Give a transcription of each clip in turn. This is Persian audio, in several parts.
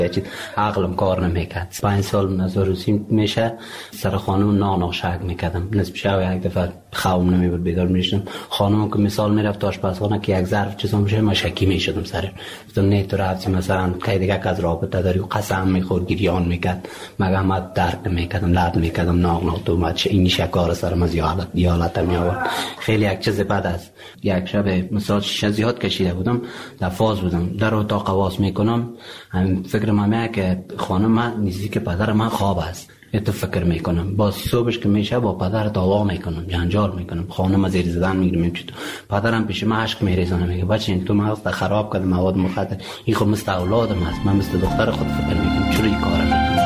چیز عقلم کار نمیکرد. 5 سال نظر روسی میشه سر خانم نان شک میکردم. نصف شب یک دفعه خوابم نمیبرد بیدار میشدم. خانم که مثال میرفت آشپزخانه که یک ظرف چیزا میشه من شکی میشدم سر. گفتم نه تو رفتی مثلا کی دیگه از رابطه داری و قسم میخورد گریان میکرد. مگه من درک نمیکردم لرد میکردم ناق تو ما چه این شکار سرم از یالت می آورد. خیلی یک چیز بد است. یک شب مثال شیشه زیاد کشیده بودم در فاز بودم در اتاق واس میکنم فکر من که خانم من نزدیک پدر من خواب است. تو فکر میکنم باز صبحش که میشه با پدر دعوا میکنم جنجال میکنم خانم زیر زدن میگیرم چطور پدرم پیش من عشق میریزونه میگه بچه این تو مغز خراب کرد مواد مخدر این خود مثل اولادم است من مثل دختر خود فکر میکنم چرا این کارو میکنم.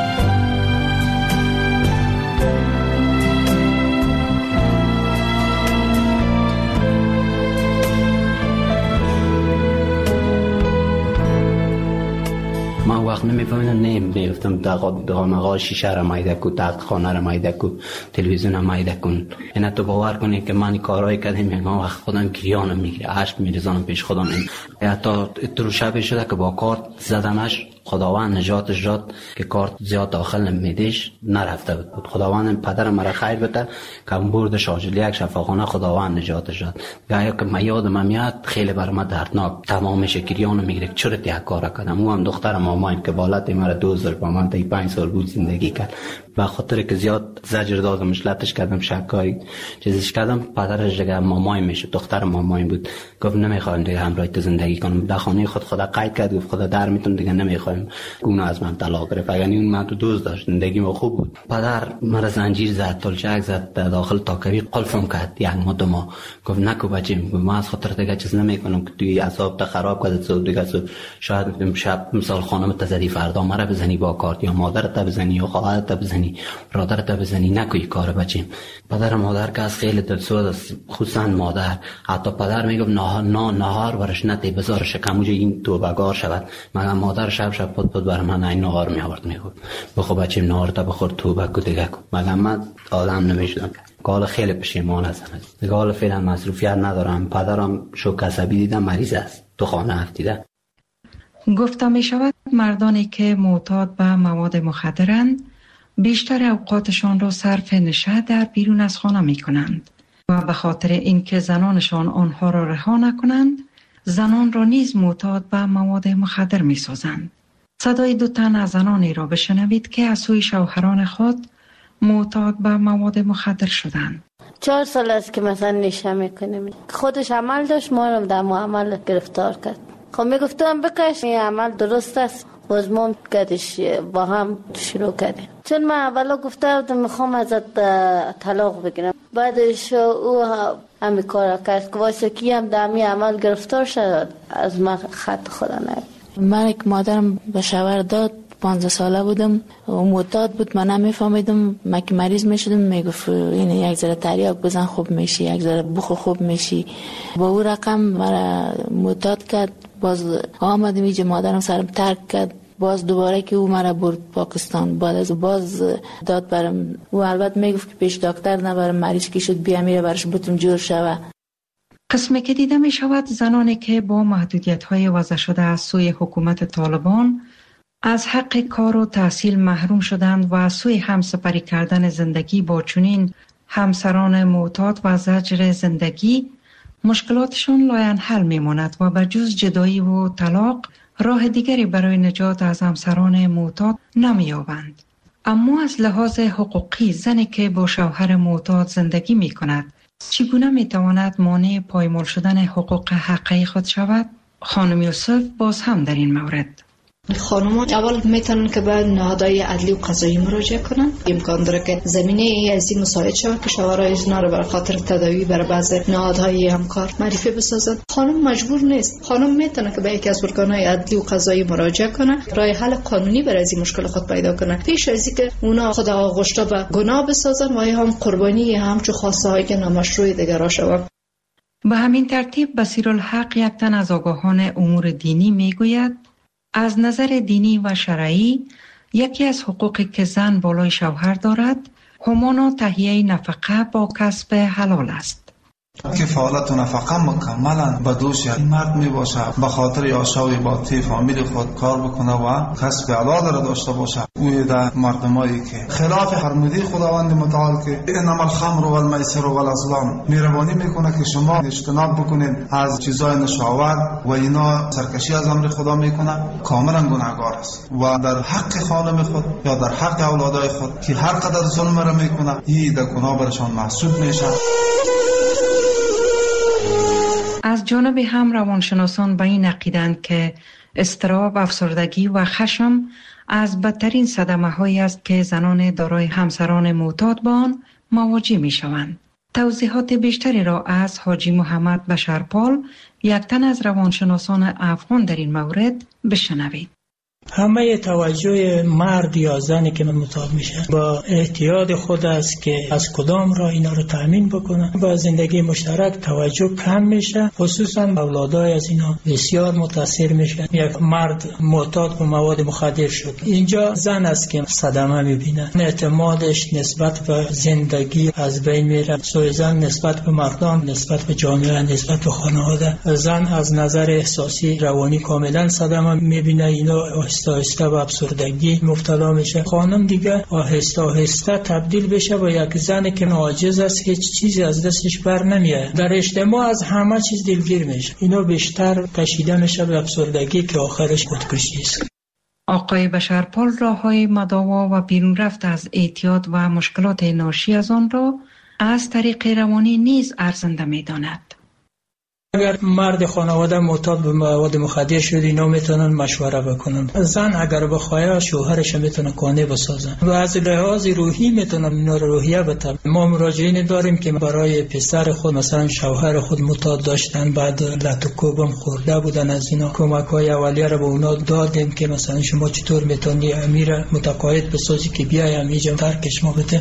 من وقت نمیفهمیدم میگفتم دغمغا شیشه را مایده کو تخت خانه را مایده کو تلویزیون را مایده کن. اینا تو باور کنی که من کارهای کردم میگم وقت خودم گریانم میگیره عشق میریزانم پیش خودم. حتی تو شب شده که با کارت زدمش خداوند نجاتش داد که کارت زیاد داخل نمیدیش نرفته بود. خداوند پدرم مرا خیر بده که برد شاجلی یک شفاخانه خداوند نجاتش داد. گاهی که من یادم میاد خیلی بر من دردناک تمام شکریانو میگیره چرا یک کار کردم. اون هم دخترم مامان که بالات مرا 2000 با من تا 5 سال بود زندگی کرد. به خاطر که زیاد زجر دادمش لطش کردم شکای چیزش کردم پدرش دیگه مامای میشه دختر مامای بود گفت نمیخوایم دیگه همراه تو زندگی کنم. در خانه خدا قید کرد گفت خدا در میتون دیگه نمیخوایم گونه از من طلاق گرفت. یعنی اون من تو دوست داشت زندگی ما خوب بود. پدر مرا زنجیر زد تلچک زد داخل تاکوی قلفم کرد یک ماه گفت نکو بچه من از خاطر دیگه چیز نمیکنم که توی اعصاب خراب کرد تو دیگه شاید شب مثال خانم تزدی فردا مرا بزنی با کارت یا مادرت بزنی یا خواهرت بزنی برادرت بزنی نکوی کار بچه. پدر مادر که از خیلی دلسوز است خصوصا مادر. حتی پدر میگه نهار ورش نتی بذار شکموج این توبگار شود. مگر مادر شب پد بر من این نهار می آورد میگفت بخو بچه نهار تا بخور توبه کو دیگه کو. مگر من آدم نمیشدم. قال خیلی پشیمان هستم. قال فعلا مصروفیت ندارم. پدرم شوک عصبی دیدم مریض است تو خانه افتیده. گفته می شود مردانی که معتاد به مواد مخدرند بیشتر اوقاتشان را صرف نشه در بیرون از خانه می کنند و به خاطر اینکه زنانشان آنها را رها نکنند زنان را نیز معتاد به مواد مخدر می سازند. صدای 2 تن از زنانی را بشنوید که از سوی شوهران خود معتاد به مواد مخدر شدند. 4 سال است که مثلا نشه میکنیم. خودش عمل داشت ما رو در عمل گرفتار کرد. خب میگفتم بکش این عمل درست است باز ما کدش با هم شروع کردیم. چون من اولا گفته بودم میخوام ازت طلاق بگیرم بعدش او همین کار کرد که واسه کی هم در همین عمل گرفتار شد از من خط خدا نگیر. من که مادرم به شوهر داد 15 ساله بودم و معتاد بود من نمیفهمیدم. من که مریض میشدم میگفت این یک ذره تریاک بزن خوب میشی یک ذره بخو خوب میشی. با او رقم مرا معتاد کرد. باز آمدم اینجا مادرم سرم ترک کرد. باز دوباره که او مرا برد پاکستان بعد از باز داد برم. او البته میگفت که پیش دکتر نبرم مریض که شد بیا میره برش بتون جور شوه. قسمی که دیده می شود زنانی که با محدودیت های وضع شده از سوی حکومت طالبان از حق کار و تحصیل محروم شدند و از سوی همسپری کردن زندگی با چنین همسران معتاد و زجر زندگی مشکلاتشون لاینحل میماند و بجز جدایی و طلاق راه دیگری برای نجات از همسران معتاد نمی‌یابند. اما از لحاظ حقوقی زنی که با شوهر معتاد زندگی می کند چگونه می تواند مانع پایمال شدن حقوق حقیقی خود شود؟ خانم یوسف باز هم در این مورد خانم‌ها اول میتونن که به نهادهای عدلی و قضایی مراجعه کنن. امکان داره که زمینه از این مساعد شود که شوهرای ایشون رو برای خاطر تداوی برای بعض نهادهای همکار معرفی بسازن. خانم مجبور نیست. خانم میتونه که به یکی از ارگان‌های عدلی و قضایی مراجعه کنه راه حل قانونی برای این مشکل خود پیدا کنه پیش از اینکه اونا خود آغشته به گناه بسازن و هم قربانی همچو خواسته‌های نامشروع دیگر را شوند. به همین ترتیب بصیرالحق یک تن از آگاهان امور دینی میگوید از نظر دینی و شرعی یکی از حقوقی که زن بالای شوهر دارد همانا تهیه نفقه با کسب حلال است. کفالت و نفقه مکملا به دوش این مرد می باشه، به خاطر یاشاوی با تی فامیل خود کار بکنه و کسب حلال را داشته باشه. او در مردمایی که خلاف فرموده خداوند متعال که انما الخمر و المیسر و الازلام مهربانی میکنه که شما اجتناب بکنید از چیزای نشاور و اینا سرکشی از امر خدا میکنه، کاملا گناهگار است و در حق خانم خود یا در حق اولادای خود که هر قدر ظلم را میکنه این در گناه برشان محسوب میشه. از جانب هم روانشناسان به این عقیدند که اضطراب، افسردگی و خشم از بدترین صدمه هایی است که زنان دارای همسران معتاد با آن مواجه می شوند. توضیحات بیشتری را از حاجی محمد بشرپال، یک تن از روانشناسان افغان در این مورد بشنوید. همه توجه مرد یا زنی که معتاد میشه با احتیاط خود است که از کدام راه اینا رو تامین بکنه. با زندگی مشترک توجه کم میشه، خصوصا اولادای از اینا بسیار متاثر میشه. یک مرد معتاد به مواد مخدر شد، اینجا زن است که صدمه میبینه، اعتمادش نسبت به زندگی از بین میره. سوی زن نسبت به مردم، نسبت به جامعه، نسبت به خانواده. زن از نظر احساسی روانی کاملا صدمه میبینه، اینا آهسته به افسردگی مبتلا میشه. خانم دیگه آهسته تبدیل بشه به یک زن که عاجز است، هیچ چیزی از دستش بر نمیاد. در اجتماع از همه چیز دلگیر میشه، اینا بیشتر کشیده میشه به افسردگی که آخرش خودکشی است. آقای بشرپال راههای مداوا و بیرون رفت از اعتیاد و مشکلات ناشی از آن را از طریق روانی نیز ارزنده میداند. اگر مرد خانواده معتاد به مواد مخدر شد، اینا میتونن مشوره بکنن. زن اگر بخواد شوهرش میتونه قانع بسازن و از لحاظ روحی میتونن اینا رو روحیه بدن. ما مراجعین داریم که برای پسر خود مثلا شوهر خود معتاد داشتن، بعد لطوکوبم خورده بودن، از اینا کمک‌های اولیه رو به اونا دادیم که مثلا شما چطور میتونی امیر متقاعد بسازی که بیایم اینجا ترکش ما بده.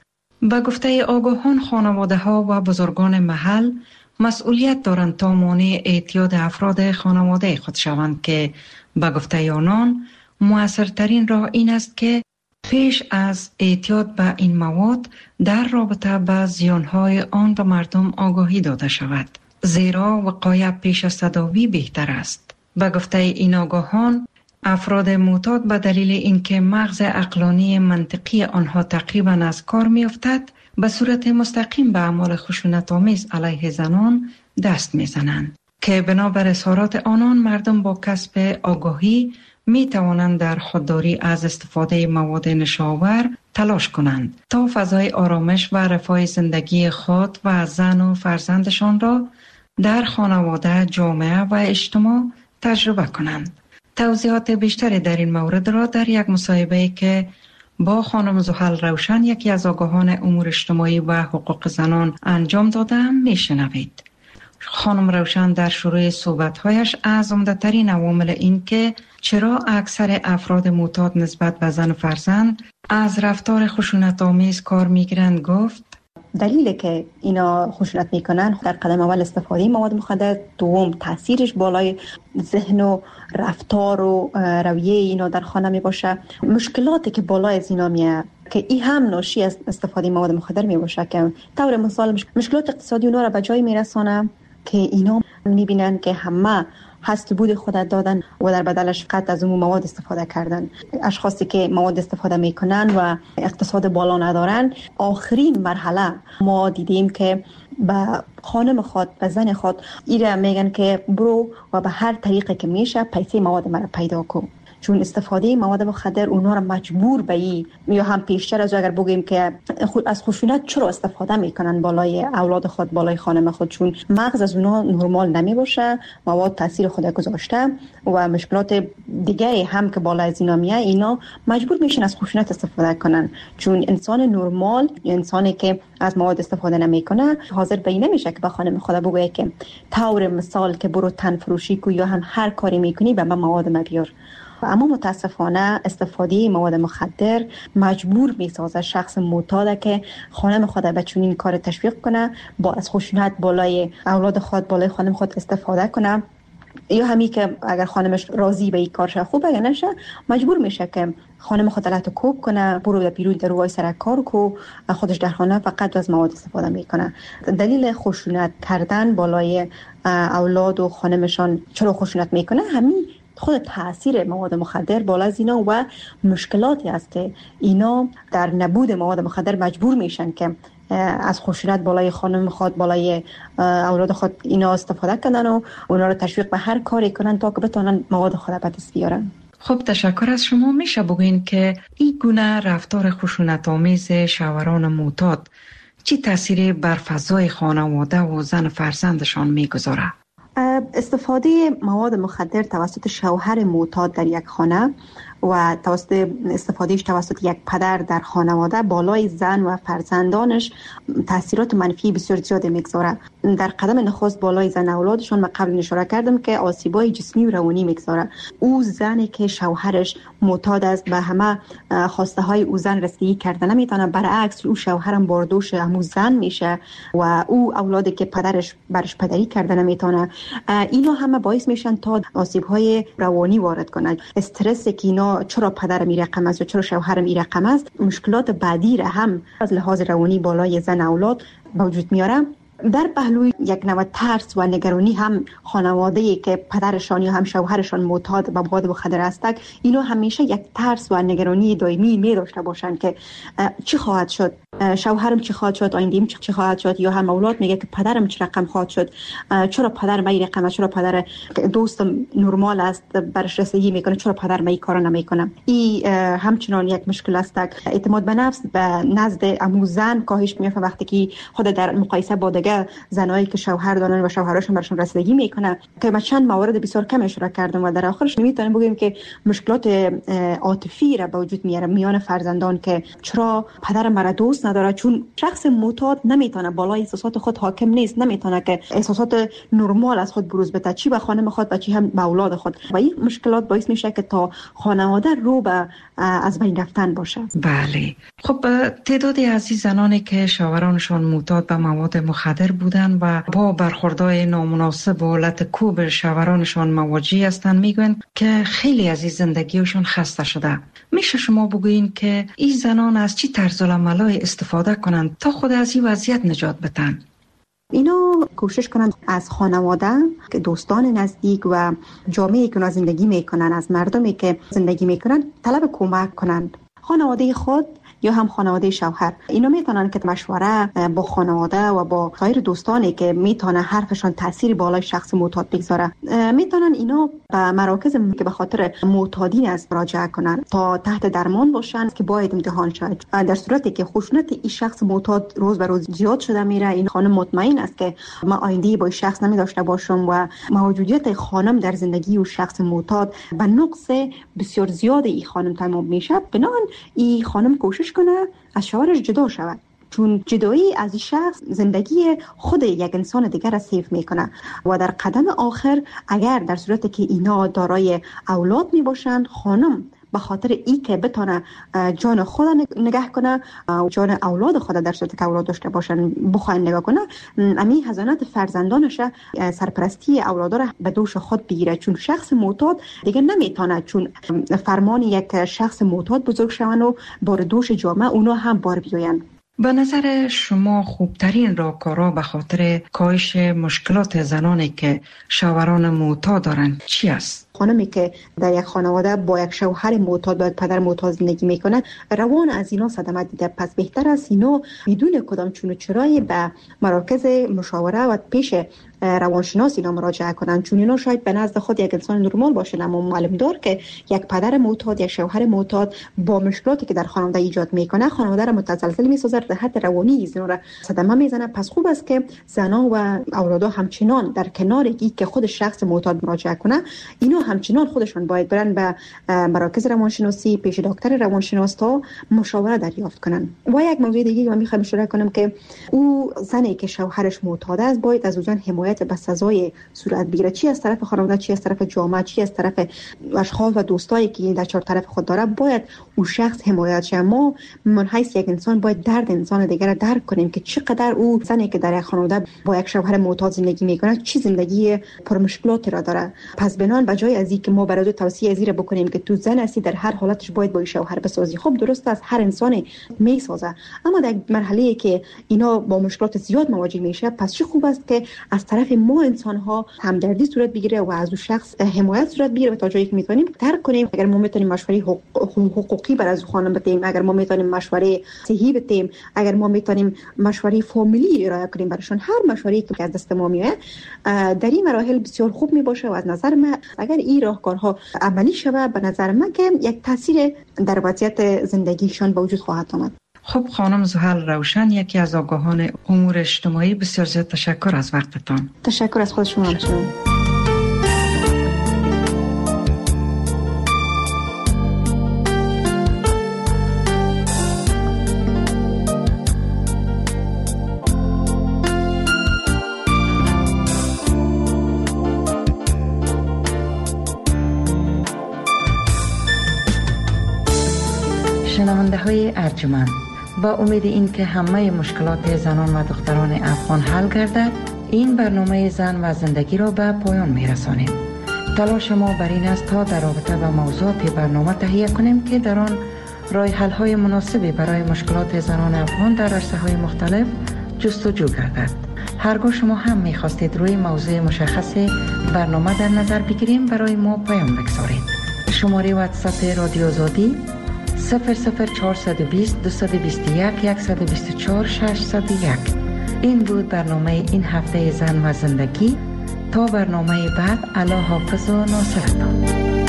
با گفته آگاهان، خانواده‌ها و بزرگان محل مسئولیت دارند تا مانع اعتیاد افراد خانواده خود شوند که به گفته آنان مؤثرترین راه این است که پیش از اعتیاد به این مواد در رابطه با زیانهای آن به مردم آگاهی داده شود، زیرا وقایع پیش از تداوی بهتر است. به گفته این آگاهان، افراد معتاد به دلیل اینکه مغز عقلانی منطقی آنها تقریبا از کار می‌افتد، به صورت مستقیم به اعمال خشونت‌آمیز علیه زنان دست می‌زنند که بنابر اظهارات آنان مردم با کسب آگاهی می توانند در خودداری از استفاده مواد نشاور تلاش کنند تا فضای آرامش و رفاه زندگی خود و زن و فرزندشان را در خانواده، جامعه و اجتماع تجربه کنند. توضیحات بیشتری در این مورد را در یک مصاحبه که با خانم زحل روشن، یکی از آگاهان امور اجتماعی و حقوق زنان انجام دادم، میشنوید. خانم روشن در شروع صحبت‌هایش از عمده‌ترین عوامل این که چرا اکثر افراد معتاد نسبت به زن و فرزند از رفتار خشونت‌آمیز کار می‌گیرند گفت: دلیلی که اینا خشونت میکنن در قدم اول استفاده مواد مخدر، دوم تاثیرش بالای ذهن و رفتار و رویه اینا در خانه می باشه، مشکلاتی که بالای از اینا میاد که این هم ناشی از استفاده مواد مخدر می باشه که طور مثال مشکلات اقتصادی اونا را به جای میرسانه که اینا میبینن که همه هست بود خودت دادن و در بدلش فقط از اون مواد استفاده کردن. اشخاصی که مواد استفاده میکنن و اقتصاد بالا ندارن، آخرین مرحله ما دیدیم که به خانم خود، به زن خود ایره میگن که برو و به هر طریقه که میشه پیسه مواد مرا پیدا کن، چون استفاده مواد مخدر اونها را مجبور به این، یا هم پیشتر از اگر بگیم که از خشونت چرا استفاده میکنن بالای اولاد خود، بالای خانم خود، چون مغز از اونها نرمال نمی باشه، مواد تاثیر خود گذاشته و مشکلات دیگه هم که بالای از اینا میاد، اینا مجبور میشن از خشونت استفاده کنن، چون انسان نرمال یا انسانی که از مواد استفاده نمیکنه حاضر به این نمیشه که به خانم خود بگه که طور مثال که برو تن فروشی کو یا هم هر کاری میکنی به من مواد بیار. اما متاسفانه استفاده مواد مخدر مجبور میسازه شخص معتاد که خانم خود به چنین کار تشویق کنه، با از خشونت بالای اولاد خود، بالای خانم خود استفاده کنه یا همین که اگر خانمش راضی به این کارش خوب اگر نشه مجبور میشه که خانم خود علت کوب کنه، برو در بیرون در روی سر کار کو، خودش در خانه فقط از مواد استفاده میکنه. دلیل خشونت کردن بالای اولاد و خانمشان چرا خشونت میکنه؟ همین خود تاثیر مواد مخدر بالا از اینا و مشکلاتی است که اینا در نبود مواد مخدر مجبور میشن که از خشونت بالای خانم خود، بالای اولاد خود اینا استفاده کنن و اونا رو تشویق به هر کاری کنن تا که بتونن مواد خود به دست بیارن. خب تشکر از شما. میشه بگوین که این گونه رفتار خشونت آمیز شوهران معتاد چی تأثیری بر فضای خانواده و زن فرزندشان میگذاره؟ استفاده مواد مخدر توسط شوهر معتاد در یک خانه و توسط استفادهش توسط یک پدر در خانواده بالای زن و فرزندانش تاثیرات منفی بسیار زیاد میگذاره. در قدم نخست بالای زن اولادشون من قبل اشاره کردم که آسیبای جسمی و روانی میگذاره. او زنی که شوهرش معتاد است به همه خواسته های او زن رسیدگی کرده نمیتونه، برعکس او شوهرم باردوش همون زن میشه و او اولادی که پدرش برش پدری کرده نمیتونه، اینا همه باعث میشن تا آسیب های روانی وارد کنند. استرسی که اینا چرا پدرم این رقم است و چرا شوهرم این رقم است، مشکلات بعدی را هم از لحاظ روانی بالای زن اولاد به وجود میاره. در پهلوی یک نوع ترس و نگرانی هم خانواده‌ای که پدرشان یا هم شوهرشان معتاد به مواد مخدر هستند، اینو همیشه یک ترس و نگرانی دائمی می داشته باشند که چی خواهد شد، شوهرم چی خواهد شد، آینده‌ام چی خواهد شد، یا هم اولاد میگه که پدرم چه رقم خواهد شد، چرا پدرم این رقم، چرا پدر دوستم نرمال است برش رسیدگی میکنه، چرا پدرم این کارو نمیکنه. این همچنان یک مشکل است. اعتماد به نفس به نزد عمو زن کاهش میافته وقتی که خود در مقایسه با دیگه زنایی که شوهر دارن و شوهرشون برشون رسیدگی میکنه، که من چند موارد بسیار کم اشاره کردم و در آخرش میتونیم بگیم که مشکلات عاطفی را به وجود میاره میان فرزندان که چرا پدرم مرا دوست نداره، چون شخص معتاد نمیتونه بالای احساسات خود حاکم نیست، نمیتونه که احساسات نرمال از خود بروز بده، چی به خانم خود و چی هم به اولاد خود، و این مشکلات باعث میشه که تا خانواده رو به از بین رفتن باشه. بله. خب تعدادی از این زنانی که شوهرانشان معتاد به مواد مخدر بودن و با برخوردهای نامناسب و حالت کوب شوهرانشان مواجه هستند میگن که خیلی از این زندگیشون خسته شده. میشه شما بگوین که این زنان از چی طرز العملای استفاده کنند تا خود از این وضعیت نجات بدن؟ اینا کوشش کنند از خانواده، که دوستان نزدیک و جامعه‌ای که زندگی میکنن، از مردمی که زندگی میکنن طلب کمک کنند. خانواده خود یا هم خانواده شوهر اینا میتونن که مشوره با خانواده و با غیر دوستانی که میتونه حرفشان تاثیر بالای شخص معتاد بگذاره، میتونن اینا به مراکز که به خاطر معتادین است مراجعه کنن تا تحت درمان باشن که باید امتحان شود. در صورتی که خشونت این شخص معتاد روز به روز زیاد شده میره، این خانم مطمئن است که ما آینده با این شخص نمیداشته باشم و موجودیت خانم در زندگی و شخص معتاد به نقص بسیار زیاد این خانم تمام میشه. بنابراین این خانم کوشش کنه از شوهرش جدا شود، چون جدایی از این شخص زندگی خود یک انسان دیگر را سیف میکنه و در قدم آخر اگر در صورتی که اینا دارای اولاد می باشند، خانم به خاطر ای که بتونه جان خود نگه کنه و جان اولاد خود در صورتی که اولاد داشته باشن بخواد نگاه کنه، امی حضانت فرزندانش سرپرستی اولاد را به دوش خود بگیره، چون شخص معتاد دیگه نمیتونه چون فرمان یک شخص معتاد بزرگ شون و بار دوش جامعه اونا هم بار بیاین. به نظر شما خوبترین راهکارها به خاطر کاهش مشکلات زنانی که شوهران معتاد دارند چی است؟ خانمی که در یک خانواده با یک شوهر معتاد با یک پدر معتاد زندگی میکنه، روان از اینا صدمه دیده، پس بهتر است اینا بدون کدام چون و چرایی به مراکز مشاوره و پیش روانشناس اینا مراجعه کنن، چون اینا شاید به نزد خود یک انسان نرمال باشه، اما معلوم دار که یک پدر معتاد یا شوهر معتاد با مشکلاتی که در خانواده ایجاد میکنه خانواده را متزلزل میسازه، در حد روانی اینا را صدمه میزنه. پس خوب است که زنان و اولادا همچنان در کنار یکی که خود شخص معتاد مراجعه کنه، اینا همچنان خودشون باید برن به مراکز روانشناسی پیش دکتر روانشناس تا مشاوره دریافت کنن. و یک موضوع دیگه من میخوام اشاره کنم که او زنی که شوهرش معتاد است باید از او زن حمایت باید به سزای صورت بگیره، چی از طرف خانواده، چی از طرف جامعه، چی از طرف اشخاص و دوستایی که در چهار طرف خود داره، باید اون شخص حمایت شه. ما من حیث یک انسان باید درد انسان دیگر را درک کنیم که چقدر او زنی که در یک خانواده با یک شوهر معتاد زندگی میکنه چی زندگی پر مشکلاتی را داره. پس بنان بجای از اینکه ما برای توصیه از این بکنیم که تو زن هستی در هر حالتش باید با شوهر بسازی، خب درست است هر انسانی میسازه، اما در مرحله‌ای که اینا با مشکلات زیاد مواجه میشه، پس چه خوب است که از طرف ما انسان ها همدردی صورت بگیره و از اون شخص حمایت صورت بگیره و تا جایی که میتونیم درک کنیم. اگر ما میتونیم مشوره حقوقی برای خانم بدیم، اگر ما میتونیم مشوره صحی بدیم، اگر ما میتونیم مشوره فامیلی ارائه کنیم براشون، هر مشوره‌ای که از دست ما میاد در این مراحل بسیار خوب میباشه و از نظر من اگر این راهکارها عملی شود، به نظر من که یک تاثیر در وضعیت زندگیشان به وجود خواهد آمد. خب خانم زحل روشن، یکی از آگاهان امور اجتماعی، بسیار زیاد تشکر از وقتتان. تشکر از خود شما. شنونده های ارجمند، با امید این که همه مشکلات زنان و دختران افغان حل گردد، این برنامه زن و زندگی را به پایان می رسانیم. تلاش ما بر این است تا در رابطه با موضوعات برنامه تهیه کنیم که در آن راه حل های مناسبی برای مشکلات زنان افغان در عرصه های مختلف جستجو گردد. هرگاه شما هم می خواستید روی موضوع مشخص برنامه در نظر بگیریم، برای ما پیام بگذارید. شماره واتساپ رادیو آزادی 00420 221 124 601. این بود برنامه این هفته زن و زندگی. تا برنامه بعد، الله حافظ و ناصرتان.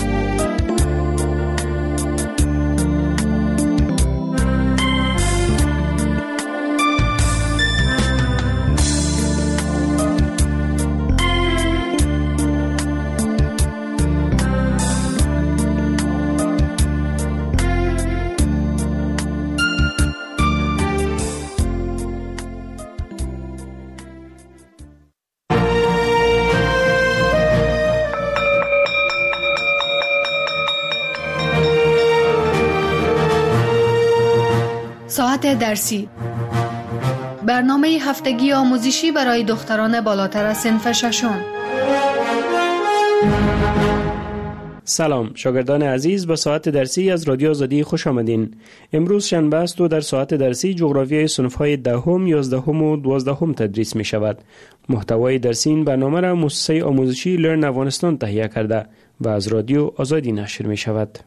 ساعت درسی، برنامه هفتگی آموزشی برای دختران بالاتر از صنف ششم. سلام شاگردان عزیز، به ساعت درسی از رادیو آزادی خوش آمدین. امروز شنبه است و در ساعت درسی جغرافیای صنف‌های 10ام، 11ام و 12ام تدریس می شود. محتوای درسی این برنامه را مؤسسه آموزشی لرن افغانستان تهیه کرده و از رادیو آزادی نشر می شود.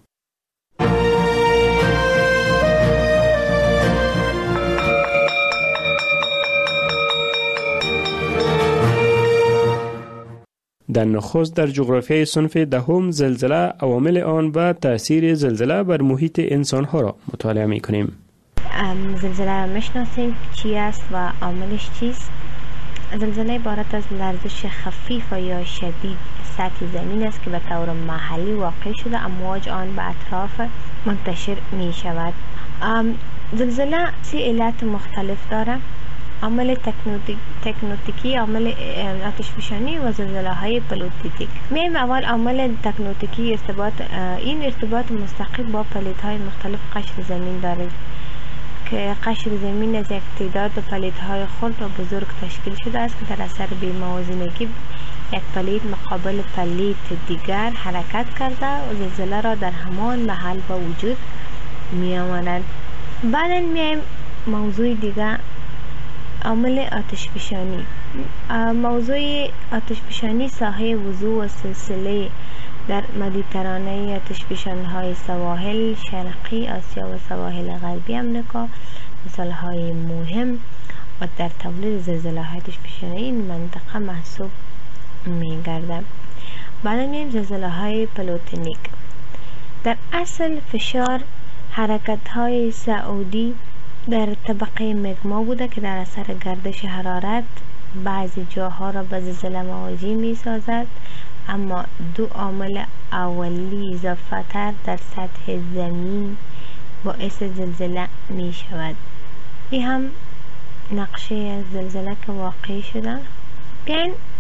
در نخست در جغرافیای صنف دهم زلزله، عوامل آن و تأثیر زلزله بر محیط انسان‌ها را مطالعه می‌کنیم. زلزله میشناسیم چی است و عاملش چیست؟ زلزله عبارت از لرزش خفیف و یا شدید سطح زمین است که به طور محلی واقع شده، امواج آن به اطراف منتشر می شود. زلزله 3 علت مختلف داره: عامل تکنوتیکی، عامل آتش فشانی و زلزله های پلیتیک. میم اول عامل تکنوتیکی، این ارتباط مستقیم با پلیت های مختلف قشر زمین دارد که قشر زمین از یک تعداد پلیت های خرد و بزرگ تشکیل شده است که در اثر بی‌موازنگی یک پلیت مقابل پلیت دیگر حرکت کرده و زلزله را در همان محل به وجود می آورد. بعداً میایم موضوع دیگر، عامل آتش فشانی. موضوع آتش فشانی ساحه وضوح و سلسله در مدیترانه آتش فشان‌های سواحل شرقی آسیا و سواحل غربی امریکا مثال‌های مهم و در تولید زلزله‌های آتش فشانی این منطقه محسوب می‌گردد. بعد می‌بینیم زلزله‌های پلیتونیک. در اصل فشار حرکت‌های صعودی در طبقه مگما بوده که در اثر گردش حرارت بعضی جاها را به زلزله مواجه می سازد، اما 2 عامل اولی اضافه تر در سطح زمین باعث زلزله می شود. این هم نقشه زلزله که واقع شده. بیاین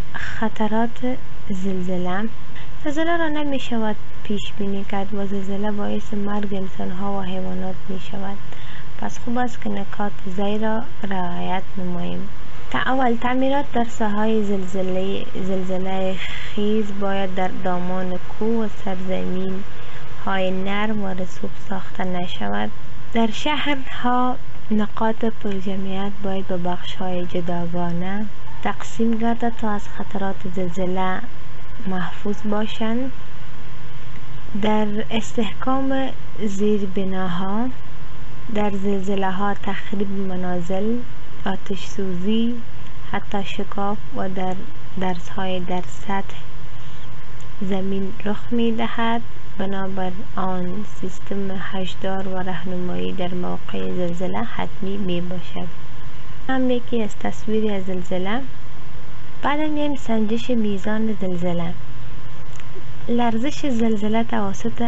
خطرات زلزله را نمی شود پیش بینی کرد و زلزله باعث مرگ انسان ها و حیوانات می شود. پس خوب است که نکات زیر را رعایت نماییم. اول تعمیرات در ساحه زلزله خیز باید در دامان کوه و سرزمین های نرم و رسوب ساخته نشود. در شهرها نقاط پرجمعیت باید به بخش های جداگانه تقسیم گردد تا از خطرات زلزله محفوظ باشند. در استحکام زیربناها در زلزله ها تخریب منازل، آتش سوزی، حتی شکاف و در درزهای در سطح زمین رخ می دهد. بنابر آن سیستم هشدار و راهنمایی در موقع زلزله حتمی می باشد. هم یکی از تصویری از زلزله. بعد میایم سنجش میزان زلزله. لرزش زلزله توسط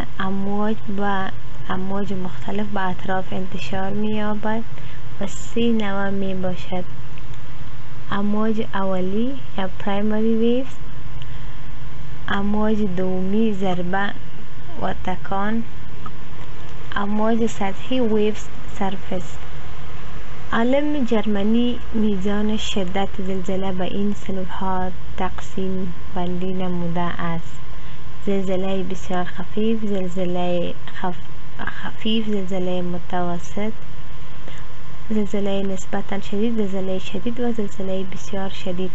امواج مختلف به اطراف انتشار می‌یابد و 3 نوع می باشد: امواج اولی یا پرایمری ویوز، امواج دومی ضربه و تکان، امواج سطحی ویوز سرفس. عالم جرمنی میزان شدت زلزله به این صنف‌ها تقسیم بندی نموده است: زلزله بسیار خفیف، زلزله خفیف، زلزله متوسط، زلزله نسبتاً شدید، زلزله شدید و زلزله بسیار شدید.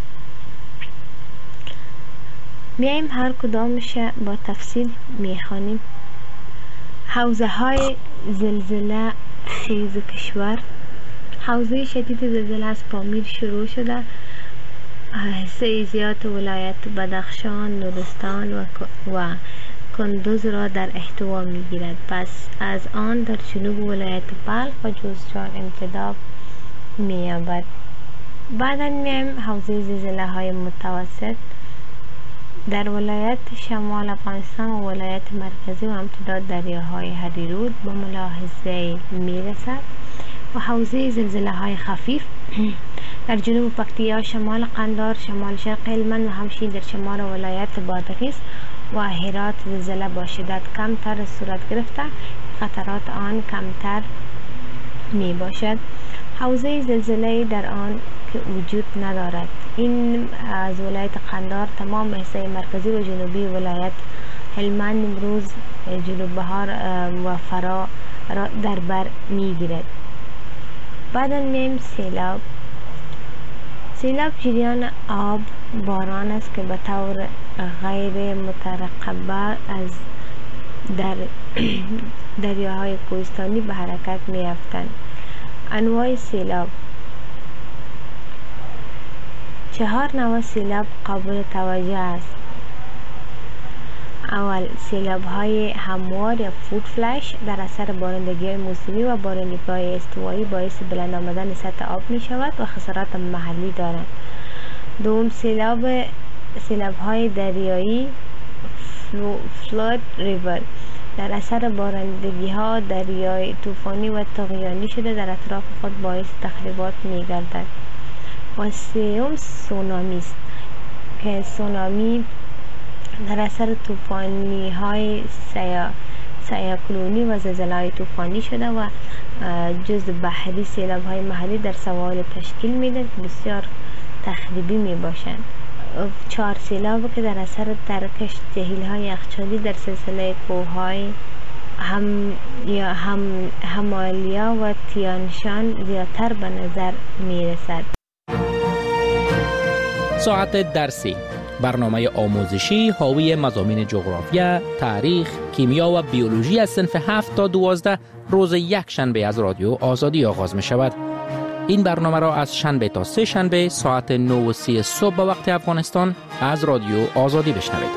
میایم هر کدامش با تفصیل میخوانیم. حوزه های زلزله خیز کشور. حوزه شدید زلزله از پامیر شروع شده، حصه زیاد ولایت بدخشان، نورستان و کندوز را در احتوا میگیرد. پس از آن در جنوب ولایت بلخ و جوزجان امتداد می‌یابد. بعدا میایم حوزه زلزله های متوسط. در ولایت شمال افغانستان و ولایت مرکزی و امتداد دریاهای هریرود به ملاحظه میرسد. و حوزه زلزله های خفیف در جنوب پکتیا، شمال قندهار، شمال شرق هلمند و همچنین در شمال ولایت بادغیس و هرات زلزله با شدت کمتر صورت گرفته، خطرات آن کمتر می باشد. حوزه زلزله در آن که وجود ندارد. این از ولایت قندهار تمام حصه مرکزی و جنوبی ولایت هلمند، امروز، جنوب بهار و فرا را در بر می گیرد. بعدا میم سیلاب. سیلاب جریان آب باران است که به طور غیر مترقبه از دریاهای کوهستانی به حرکت می افتند. انواع سیلاب: 4 نوع سیلاب قابل توجه است. اول، سیلاب های هموار یا فود فلش در اثر بارندگی های موسمی و بارندگی های استوایی باعث بلند آمدن سطح آب می شود و خسارات محلی دارند. دوم، سیلاب های دریایی فلود ریور در اثر بارندگی ها دریای طوفانی و طغیانی شده در اطراف خود باعث تخریبات می گردد. و سوم، سونامی است که سونامی در اثر طوفانی های سیاکلونی و زلزله های طوفانی شده و جزء بحری سیلاب های محلی در سواحل تشکیل میده که بسیار تخریبی می باشند. 4 سیلاب که در اثر ترکش جهیل های یخچالی در سلسله کوه های همالیا و تیانشان زیادتر به نظر می رسد. ساعت درسی، برنامه آموزشی حاوی مضامین جغرافیا، تاریخ، کیمیا و بیولوژی از صنف 7 تا 12 روز یک شنبه از رادیو آزادی آغاز می شود. این برنامه را از شنبه تا 3 شنبه ساعت 9:30 صبح به وقت افغانستان از رادیو آزادی بشنوید.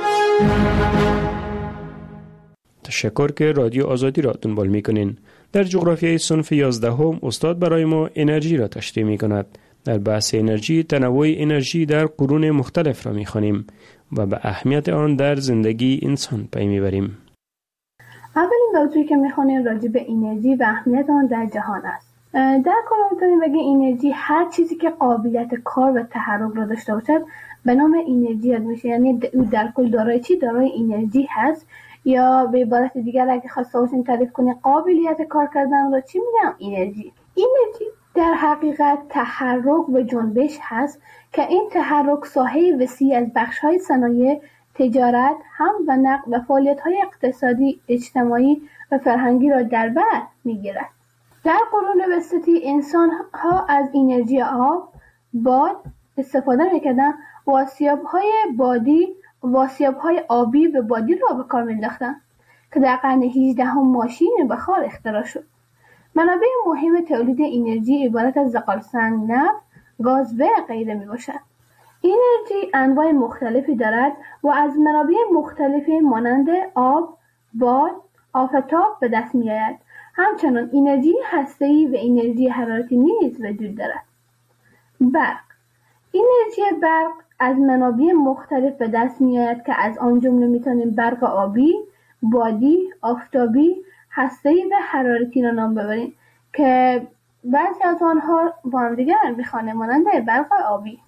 تشکر که رادیو آزادی را دنبال می کنین. در جغرافیای صنف 11 استاد برای ما انرژی را تشریح می کند. در بحث انرژی، تنوع انرژی در قرون مختلف را می خوانیم و به اهمیت آن در زندگی انسان پی می بریم. اولین موضوعی که می خوانیم راجع به انرژی و اهمیت آن در جهان است. در کل میتونیم بگیم انرژی هر چیزی که قابلیت کار و تحرک را داشته باشد به نام انرژی یاد میشه. یعنی او در کل دارای چی؟ دارای انرژی هست. یا به عبارت دیگر اگه خواسته باشیم تعریف کنیم قابلیت کار کردن را چی میگم؟ انرژی. انرژی در حقیقت تحرک و جنبش هست که این تحرک ساحه وسیع از بخش‌های صنایع، تجارت، حمل و نقل و فعالیت‌های اقتصادی، اجتماعی و فرهنگی را در بر می‌گیرد. در قرون وسطی انسان‌ها از انرژی آب، باد استفاده می‌کردند و آسیاب‌های آبی و بادی را به کار می‌انداختند که در قرن 18 ماشین بخار اختراع شد. منابع مهم تولید انرژی عبارت از زغالسنگ، نفت، گاز و غیره میباشد. انرژی انواع مختلفی دارد و از منابع مختلفی مانند آب، باد، آفتاب به دست میآید. همچنان انرژی هسته‌ای و انرژی حرارتی نیز وجود دارد. برق. انرژی برق از منابع مختلف به دست میآید که از آن جمله میتونیم برق آبی، بادی، آفتابی، هسته‌ای و حرارتی را نام ببریم که بعضی از آنها با هم دیگر میخوانه، مانند برق آبی.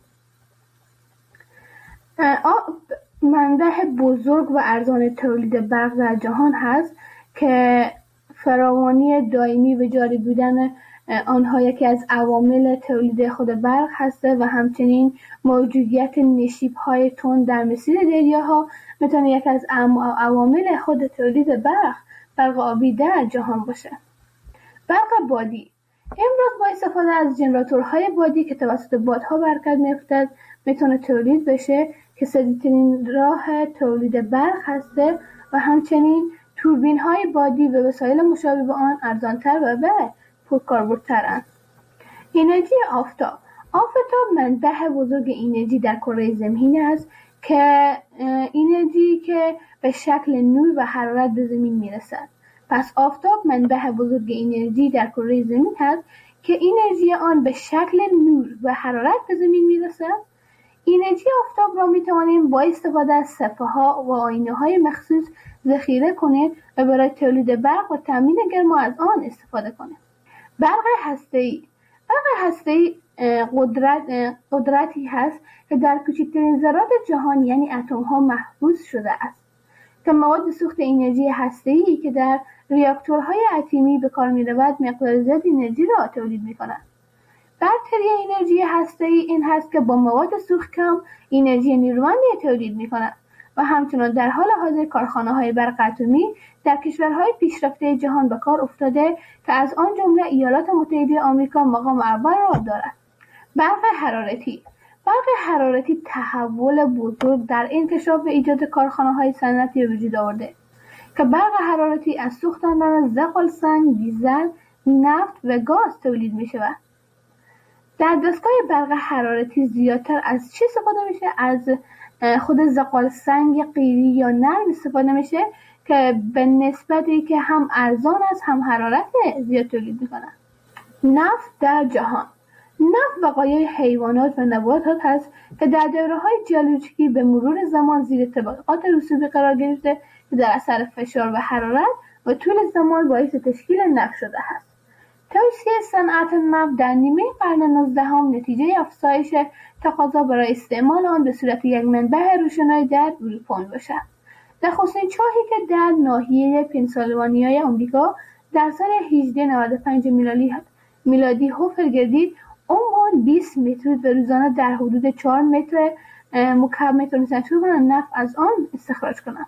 منبع بزرگ و ارزان تولید برق در جهان هست که فراوانی دائمی و جاری بودن آنها یکی از عوامل تولید خود برق هسته و همچنین موجودیت نشیب‌های تند در مسیر دریاها میتونه یکی از عوامل خود تولید برق آبی در جهان باشه. برق بادی. امروز با استفاده از ژنراتورهای بادی که توسط بادها به حرکت می‌افتد میتونه تولید بشه که سریع‌ترین راه تولید برق هسته و همچنین توربین‌های بادی و وسایل مشابه به آن ارزان‌تر و پرکاربردترند. انرژی آفتاب. آفتاب منبع بزرگ انرژی در کره زمین است که انرژی که به شکل نور و حرارت به زمین میرسد. پس آفتاب منبع بزرگ انرژی در کره زمین است که انرژی آن به شکل نور و حرارت به زمین میرسد. انرژی آفتاب را میتوانیم با استفاده از صفحه‌ها و آینه‌های مخصوص ذخیره کنیم و برای تولید برق و تامین گرما از آن استفاده کنیم. برق هسته‌ای. برق هسته‌ای قدرتی هست که در کوچکترین ذرات جهان یعنی اتم‌ها محفوظ شده است که مواد سوخت انرژی هسته‌ای که در ریاکتورهای اتمی به کار می‌رود مقدار زیاد انرژی را تولید می‌کند. برتری انرژی هسته‌ای این هست که با مواد سوخت کم انرژی نیرومندی تولید می‌کند و همچنین در حال حاضر کارخانه‌های برق اتمی در کشورهای پیشرفته جهان به کار افتاده که از آن جمله ایالات متحده آمریکا مقام اول را دارد. برق حرارتی. برق حرارتی تحول بزرگ در انکشاف و ایجاد کارخانه‌های صنعتی وجود آورده که برق حرارتی از سوختن زغالسنگ، دیزل، نفت و گاز تولید می‌شود. در دستگاه برق حرارتی زیادتر از چی استفاده میشه؟ از خود زغالسنگ قیری یا نرم استفاده میشه که به نسبتی که هم ارزان است هم حرارت زیاد تولید میکنه. نفت در جهان. نفت بقایای حیوانات و نباتات هست که در دوره‌های ژئولوژیکی به مرور زمان زیر طبقات رسوبی قرار گرفته که در اثر فشار و حرارت و طول زمان باعث تشکیل نفت شده است. توسعه صنعت نفت در نیمه قرن 19 نتیجه افزایش تقاضا برای استعمال آن به صورت یک منبع روشنایی در اروپا میباشد. نخستین چاهی که در ناحیه پنسیلوانیای آمریکا در سال 1895 میلادی حفر گردید، عمق 20 متر و روزانه در حدود 4 متر مکعب میتونستند شروع کنند نفت از آن استخراج کنند.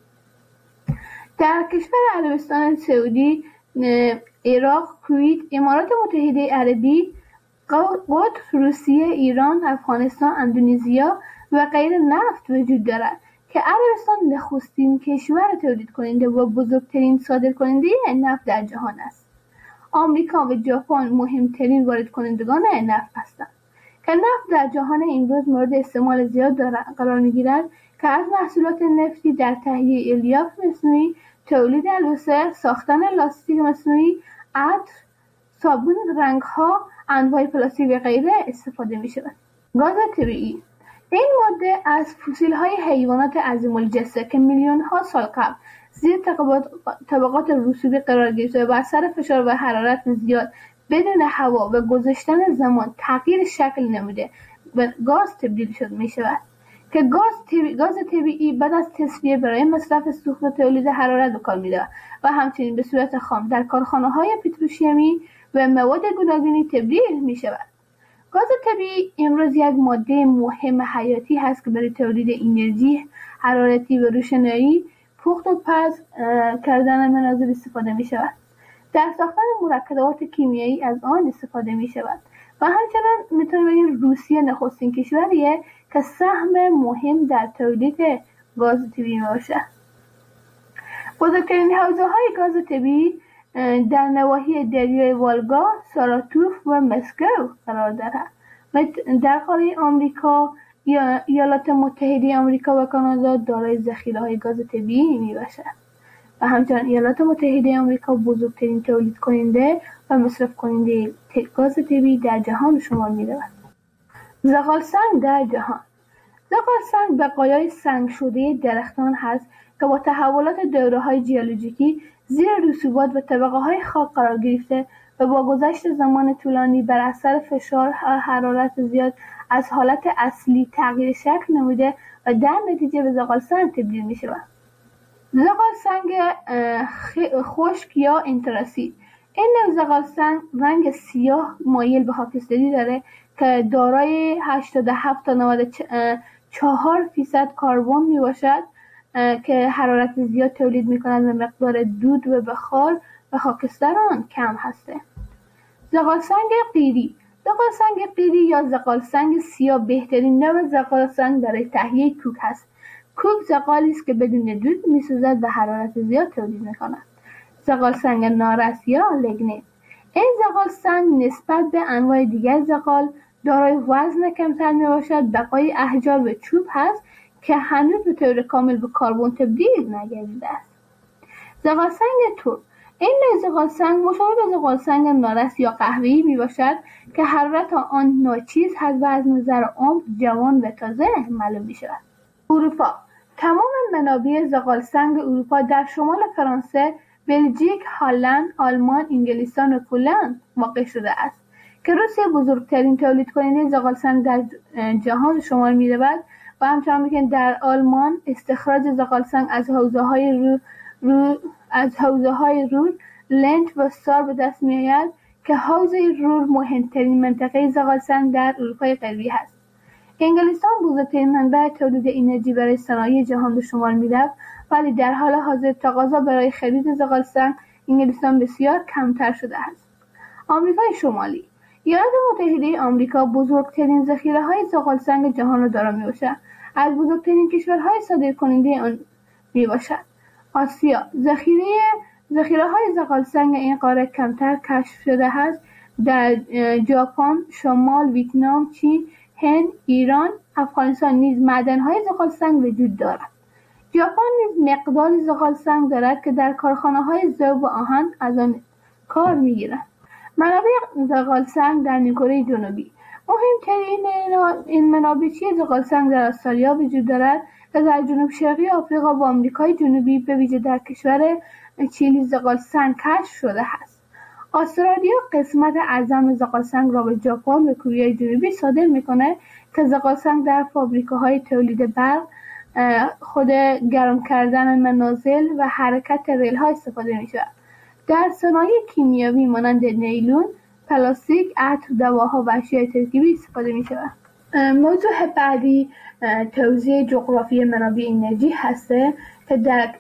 در کشور عربستان سعودی، عراق، کویت، امارات متحده عربی، قطر، روسیه، ایران، افغانستان، اندونزیا و غیره نفت وجود دارد که عربستان نخستین کشور تولید کننده و بزرگترین صادر کننده نفت در جهان است. آمریکا و ژاپن مهمترین وارد کنندگان نفت هستند که نفت در جهان امروز مورد استعمال زیاد قرار می‌گیرد که از محصولات نفتی در تهیه الیاف مصنوعی، تولید البسه، ساختن لاستیک مصنوعی، عطر، صابون، رنگ‌ها، انواع پلاستیک و غیره استفاده می‌شود. گاز طبیعی. این ماده از فسیل‌های حیوانات عظیم الجثه که میلیون‌ها سال قبل زیر طبقات رسوبی قرار گرفته و بر اثر فشار و حرارت زیاد بدون هوا و گذشتن زمان تغییر شکل نموده و گاز تبدیل می شود که گاز طبیعی بعد از تصفیه برای مصرف سوخت و تولید حرارت به کار می‌رود و همچنین به صورت خام در کارخانه‌های پتروشیمی و مواد گوناگونی تبدیل می‌شود. گاز طبیعی امروز یک ماده مهم حیاتی هست که برای تولید انرژی حرارتی و روشنایی، پخت و پز کردن منازل استفاده می‌شود. در ساختن مرکبات کیمیایی از آن استفاده می‌شود. و همچنین میتونیم بگیم روسیه نخستین کشوریه که سهم مهم در تولید گاز طبیعی باشد. بزرگترین حوزه‌های گاز طبیعی در نواحی دریای والگا، ساراتوف و مسکو قرار دارد. در قاره آمریکا، ایالات متحده آمریکا و کانادا دارای ذخیره‌های گاز طبیعی میباشد. و همچنین ایالات متحده آمریکا بزرگترین تولید کننده و مصرف کننده گاز طبیعی در جهان شمار می‌رود. زغالسنگ در جهان. زغالسنگ بقایای سنگ شده درختان هست که با تحولات دوره‌های ژئولوژیکی زیر رسوبات و طبقه‌های خاک قرار گرفته و با گذشت زمان طولانی بر اثر فشار و حرارت زیاد از حالت اصلی تغییر شکل نموده و در نتیجه به زغالسنگ تبدیل می‌شود. زغالسنگ خشک یا انتراسی. این نوع زغالسنگ رنگ سیاه مایل به خاکستری داره که دارای 87 تا 94% کربن می باشد که حرارت زیاد تولید می کند و مقدار دود و بخار و خاکستر آن کم هسته. زغالسنگ قیری. زغالسنگ قیری یا زغالسنگ سیاه بهترین نوع زغالسنگ برای تهیه کوک هست. کوک زغالی است که بدون دود می‌سوزد و حرارت زیاد تولید می‌کند. زغالسنگ نارس یا لگنین. این زغالسنگ نسبت به انواع دیگر زغال دارای وزن کمتر میباشد، بقای احجار و چوب هست که هنوز به طور کامل به کربن تبدیل نگردیده است. زغالسنگ ترک. این نوع زغالسنگ مشابه به زغالسنگ نارس یا قهوه‌ای میباشد که حرارت آن ناچیز هست و از نظر عمر جوان و تازه معلوم میشود. اروپا. تمام منابع زغالسنگ اروپا در شمال فرانسه، بلژیک، هلند، آلمان، انگلستان و پولند واقع شده است که روسیه بزرگترین تولید کننده زغالسنگ در جهان شمار می‌رود و همچنین که در آلمان استخراج زغالسنگ از حوزه‌های رور، لنت و سار به دست می‌آید که حوزه رور مهمترین منطقه زغالسنگ در اروپای غربی است. انگلستان بزرگترین منبع تولید انرژی برای صنایع جهان به شمار می‌رفت، ولی در حال حاضر تقاضا برای خرید زغالسنگ انگلستان بسیار کمتر شده است. آمریکای شمالی. ایالات متحده آمریکا بزرگترین ذخیره‌های زغالسنگ جهان را دارا میباشد. از بزرگترین کشورهای صادرکننده آن میباشد. آسیا. ذخیره‌های زغالسنگ این قاره کمتر کشف شده است. در ژاپن، شمال، ویتنام، چین، هند، ایران، افغانستان نیز معدن‌های زغالسنگ وجود دارد. ژاپن نیز مقدار زغالسنگ دارد که در کارخانه‌های ذوب و آهن از آن کار می‌گیرند. منابع زغالسنگ در نیمکره جنوبی. مهمترین این منابع زغالسنگ در استرالیا وجود دارد که در جنوب شرقی آفریقا و آمریکای جنوبی به ویژه در کشور چیلی زغالسنگ کشف شده است. استرالیا قسمت اعظم زغالسنگ را به ژاپن و کره جنوبی صادر می‌کند که زغالسنگ در فابریکه‌های تولید برق، خود گرم کردن منازل و حرکت ریل‌ها استفاده می‌شود. در صنایع کیمیایی مانند نیلون، پلاستیک، عطر، دواها و اشیاء ترکیبی استفاده می‌شود. موضوع بعدی توزیع جغرافی منابع انرژی هسته که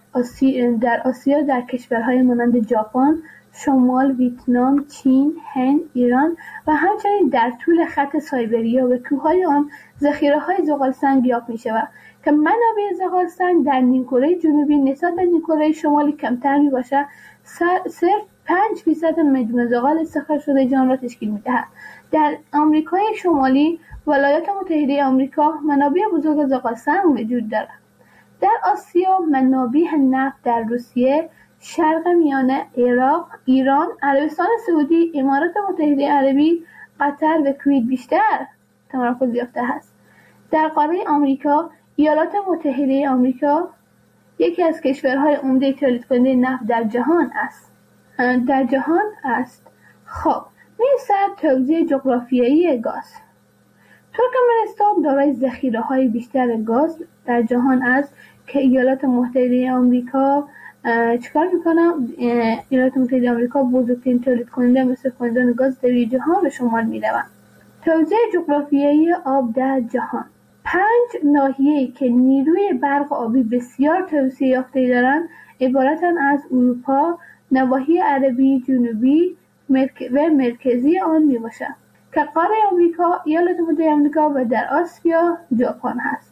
در آسیا در کشورهای مانند ژاپن، شمال، ویتنام، چین، هند، ایران و همچنین در طول خط سایبریا و کوههای آن ذخیره‌های زغالسنگ یافت می‌شود که منابع زغالسنگ در نیمکره جنوبی نسبت به نیمکره شمالی کمتر می‌باشد. صرف 5% مجموع زغال استخراج شده جهان را تشکیل می‌دهد. در آمریکای شمالی، ولایات متحده آمریکا منابع بزرگ زغالسنگ وجود دارد. در آسیا منابع نفت در روسیه، شرق میانه، عراق، ایران، عربستان سعودی، امارات متحده عربی، قطر و کویت بیشتر تمرکز یافته است. در قاره آمریکا، ایالات متحده آمریکا یکی از کشورهای عمده تولید کننده نفت در جهان است. خب می‌رسد توزیع جغرافیایی گاز. ترکمنستان دارای ذخیره‌های بیشتر گاز در جهان است که ایالات متحده آمریکا چیکار میکنه؟ ایالات متحده آمریکا بزرگترین تولید کننده مصرف کنندگان گاز در جهان به شمار می‌روند. توزیع جغرافیایی آب در جهان: 5 ناحیه‌ای که نیروی برق آبی بسیار توسعه یافته دارند عبارتند از اروپا، نواحی عربی جنوبی و مرکزی آن میباشد که قاره آمریکا، ایالات متحده آمریکا و در آسیا ژاپن هست.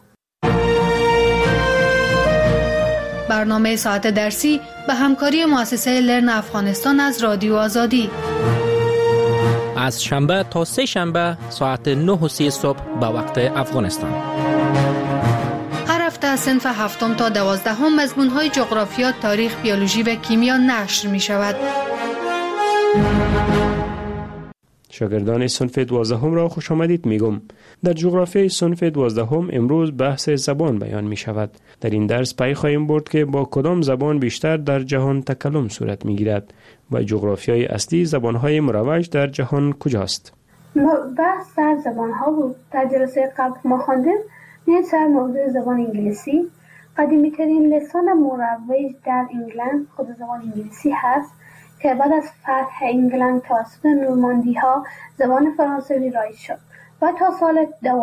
برنامه ساعت درسی به همکاری مؤسسه لرن افغانستان از رادیو آزادی از شنبه تا سه شنبه ساعت 9:30 صبح به وقت افغانستان. هر هفته از صنف 7 تا 12 مضمون‌های جغرافیا، تاریخ، بیولوژی و کیمیا نشر می‌شود. شاگردان صنف 12 را خوش آمدید میگم. در جغرافیای صنف 12 امروز بحث زبان بیان می شود. در این درس پی خواهیم برد که با کدام زبان بیشتر در جهان تکلم صورت می گیرد و جغرافیای اصلی زبانهای مروج در جهان کجاست. بحث در زبانها بود. در جلسه قبل ما خواندیم سر موضوع زبان انگلیسی. قدیمی ترین لسان مروج در انگلند خود زبان انگلیسی هست که بعد از فتح انگلند توسط نورماندی ها زبان فرانسوی رایج شد و تا سال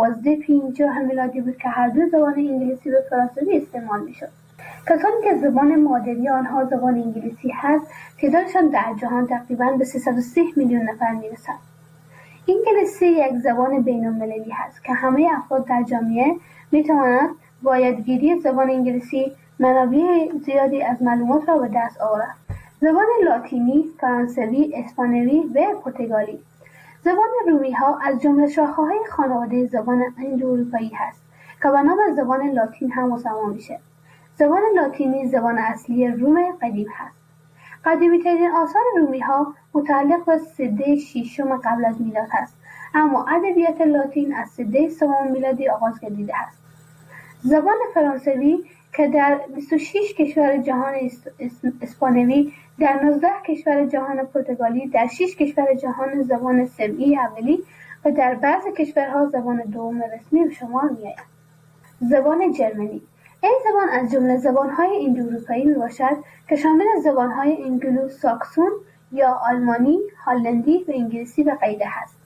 1250 میلادی بود که هر دو زبان انگلیسی و فرانسوی استعمال می شد. کسانی که زبان مادری آنها زبان انگلیسی هست تعدادشان در جهان تقریباً به 330 میلیون نفر می رسد. انگلیسی یک زبان بین المللی هست که همه افراد در جامعه می توانند با یادگیری زبان انگلیسی منابع زیادی از معلومات را به دست آورند. زبان لاتینی، فرانسوی، اسپانیایی و پرتغالی. زبان رومی ها از جمله شاخه‌های خانواده زبان اندواروپایی هست که به نام زبان لاتین هم مسمى میشه. زبان لاتینی زبان اصلی روم قدیم هست. قدیمی‌ترین آثار رومی ها متعلق به سده ششم قبل از میلاد هست، اما ادبیات لاتین از سده سوم میلادی آغاز گردیده است. زبان فرانسوی که در 26 کشور جهان اسپانیایی، در 19 کشور جهان پرتغالی، در 6 کشور جهان زبان سمعی اولی و در بعضی کشورها زبان دوم رسمی به شمار می‌آید. زبان جرمنی. این زبان از جمله زبان‌های اندواروپایی میباشد که شامل زبان‌های انگلو ساکسون یا آلمانی، هلندی و انگلیسی و غیره است.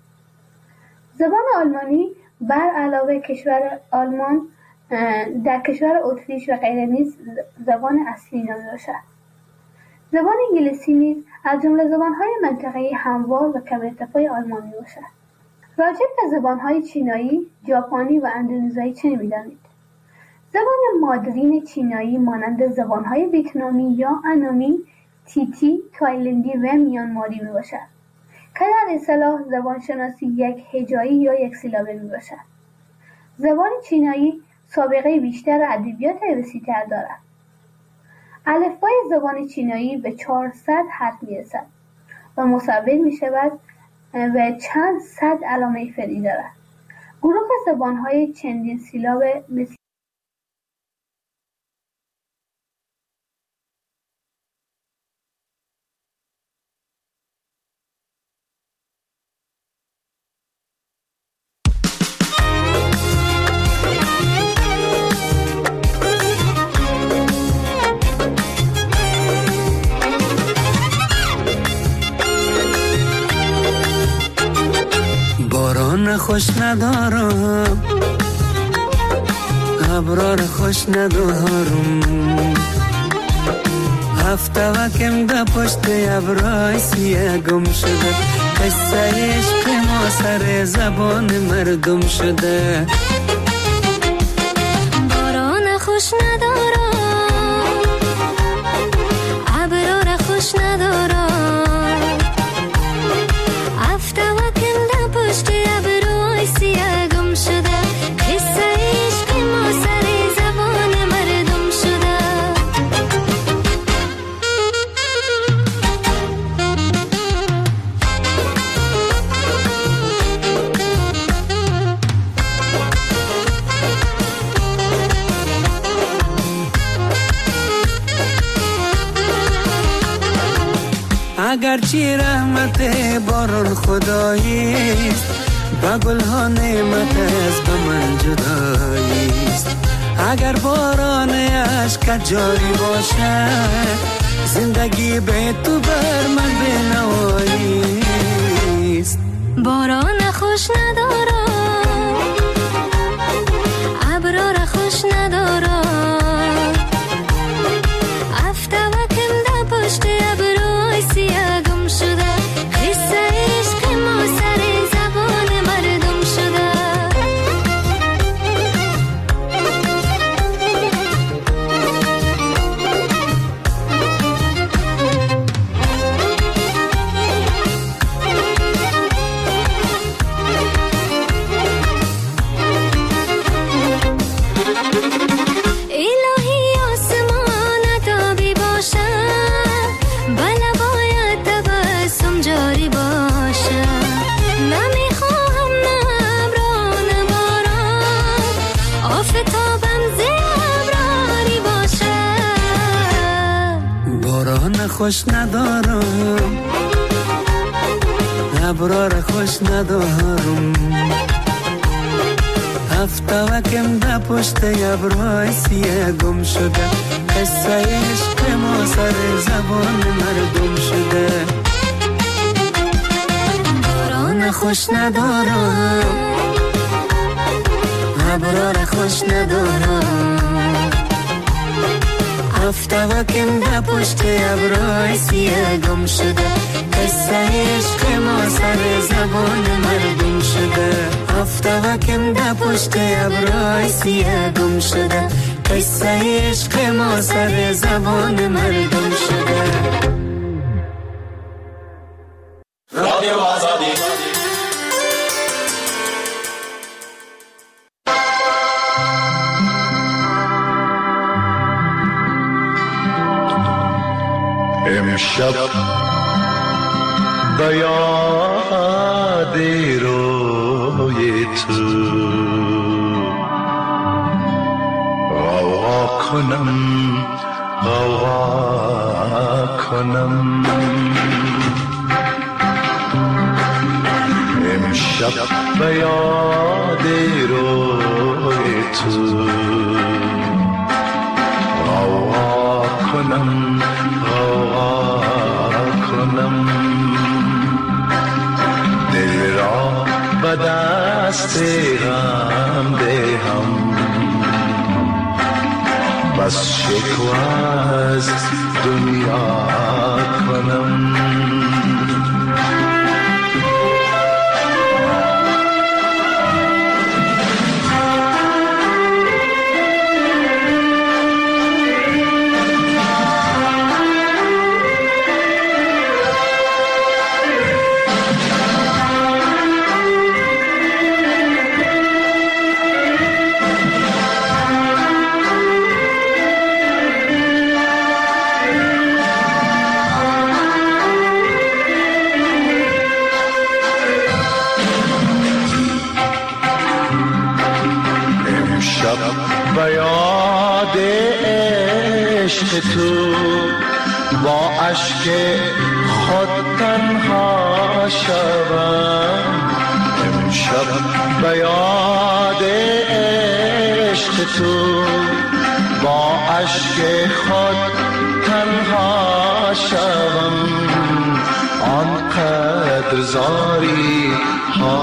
زبان آلمانی بر علاوه کشور آلمان در کشور اتریش و غیره نیز زبان اصلی نامیده باشد. زبان انگلیسی نیز از جمله زبان‌های منطقه‌ای هموار و کم ارتفاع آلمان میباشد. راجع به زبان‌های چینایی، ژاپنی و اندونزیایی چه می‌دانید؟ زبان مادرین چینایی مانند زبان‌های ویتنامی یا انامی، تیتی، تایلندی و میانماری میباشد که در اصطلاح زبان شناسی یک هجایی یا یک سیلابه میباشد. زبان چینایی سابقه بیشتر ادبیات وسیع‌تر دارد. الفبای زبان چینایی به 400 حرف میرسد و مصور میشود و چند صد علامه فرعی دارد. گروه زبان‌های چندین سیلابه مثل خوش ندارم، ابرار خوش ندارم، هفته وکم ده پشت ابرای سیه گم شده، قصه عشق ما سر زبان مردم شده. باران خوش ندارم، ابرار خوش ندارم، هفته وکم ده پشت ابرای سیه گم شده، قصه عشق ما سر زبان مردم شده. هرچی رحمت باران خداییست، با گل ها نعمت است به من جداییست. اگر باران عشق جاری باشد، زندگی به تو بر من بنواییست. باران خوش ندارم، ابرار خوش ندارم، افتوکم در پشت ابرای سیاه گم شده. قصه عشق ما سر زبان مردم شده. خوش ندارم، ابرار خوش ندارم، افتوکم در پشت ابرای سیاه گم شده. قصه عشق ما سر زبان مردم شده. باران خوش ندارم، ابرار خوش ندارم، افتوکم در پشت ابرای سیاه گم شده. قصه عشق ما سر زبان مردم شده. افتوکم در پشت ابرای سیاه گم شده. قصه عشق ما سر زبان مردم شده. رادیو آزادی. امشب به یاد روی تو غوغا کنم، غوغا کنم. امشب به یاد روی تو غوغا کنم، دل را به دست غم دهم، بس شکوه از دنیا کنم. به یاد عشق تو با اشک خود تنها شوم. امشب به یاد عشق تو با اشک خود تنها شوم. آنقدر زاری ها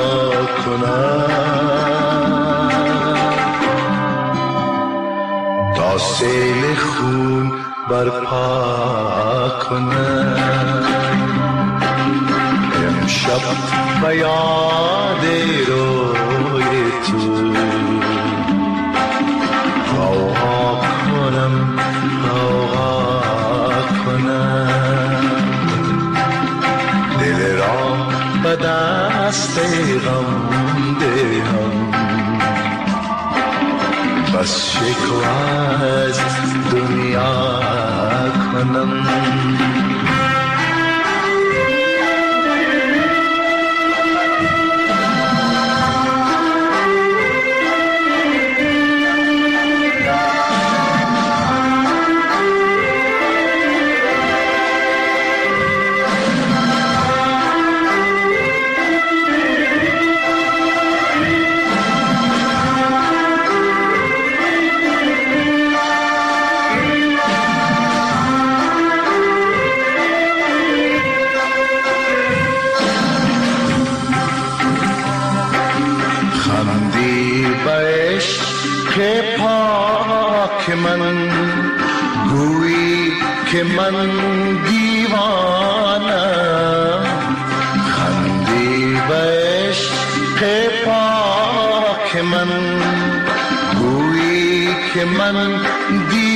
کنم تا سیل خون برپا کنم. امشب به یاد روی تو غوغا کنم، غوغا کنم. دل را به دست غم دهم، بس شکوه از دنیا کنم. که من گویی که من دیوانم خندی به عشق پاک من گویی که من دیوانم